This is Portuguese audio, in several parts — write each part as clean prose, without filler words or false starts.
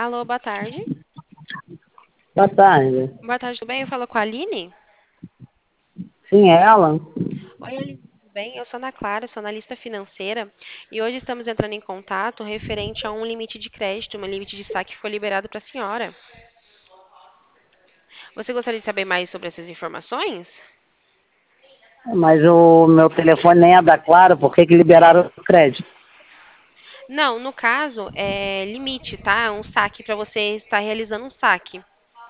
Alô, boa tarde. Boa tarde. Boa tarde, tudo bem? Eu falo com a Aline? Sim, é ela? Oi, Aline, tudo bem? Eu sou Ana Clara, sou analista financeira e hoje estamos entrando em contato referente a um limite de crédito, um limite de saque que foi liberado para a senhora. Você gostaria de saber mais sobre essas informações? Mas o meu telefone nem é da Claro, por que que liberaram o crédito? Não, no caso, é limite, tá? Um saque para você estar realizando um saque.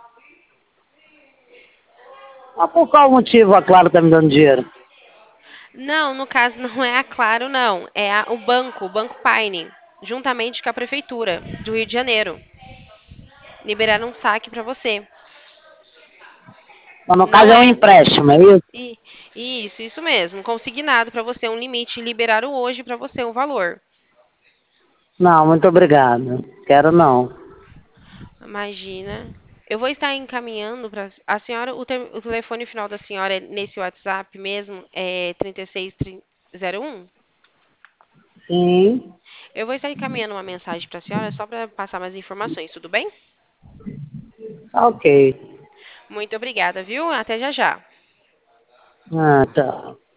Mas por qual motivo a Claro está me dando dinheiro? Não, no caso não é a Claro, não. É o Banco Paine, juntamente com a Prefeitura do Rio de Janeiro. Liberaram um saque para você. Mas no caso Não é um é. empréstimo, é isso? E- isso mesmo. Consignado para você um limite. Liberaram hoje para você um valor. Não, muito obrigado. Quero não. Imagina. Eu vou estar encaminhando para a senhora. O telefone final da senhora é nesse WhatsApp mesmo, é 3601. Sim, Eu vou estar encaminhando uma mensagem para a senhora só para passar mais informações, tudo bem? ok. Muito obrigada, viu? Até já já. Ah, tá.